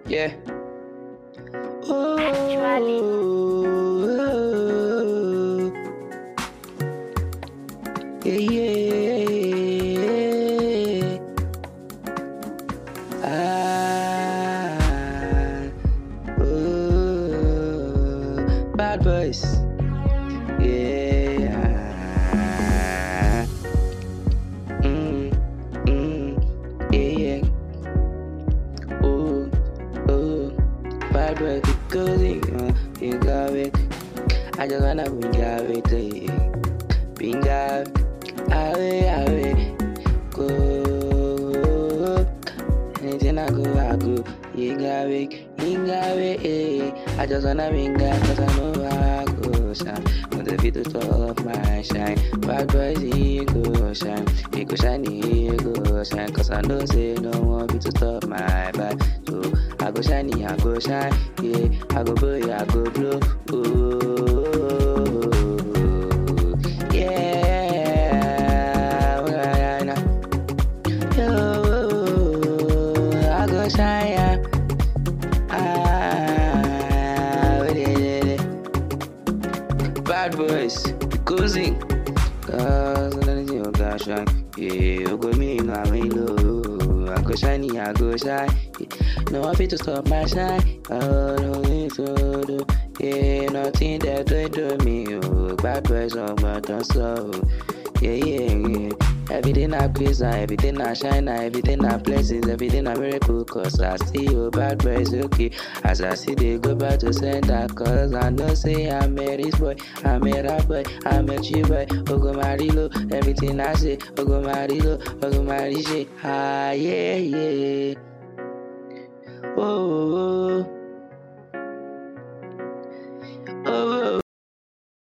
Yeah. Actually, Yeah, yeah. Ah, bad boys. Yeah. Mm, yeah. Oh, oh. Bad boy because you got it. I just wanna bring it. Bring it. Ave, go. Anything I go. Ingawe, eh. I just wanna bring that cause I know I go shine. Want the fit to stop my shine. Bad boys, he go shine. He go shine, cause I know say no one fit to stop my vibe. So I go shine, yeah. I go blow, I go blow. Oh, yeah. Yo, I go shine, yeah. Bad boys, cruising. Cause anything you got shine. Yeah, you go me, I low. I go shiny, I go shine. No one fit to stop my shine. Oh, no need to do. Yeah, nothing that they do me. Oh, bad boys on button slow. Yeah. Everything I quiz, everything I shine, everything I blessings, everything I miracle. Cause I see you bad boys, okay. As I see they go back to center, cause I know say I'm a rich boy, I'm a rap boy, I'm a cheap boy. Ogo Marilo, everything I say, Ogo Marilo, Ogo Mariche. Ah, yeah. Oh.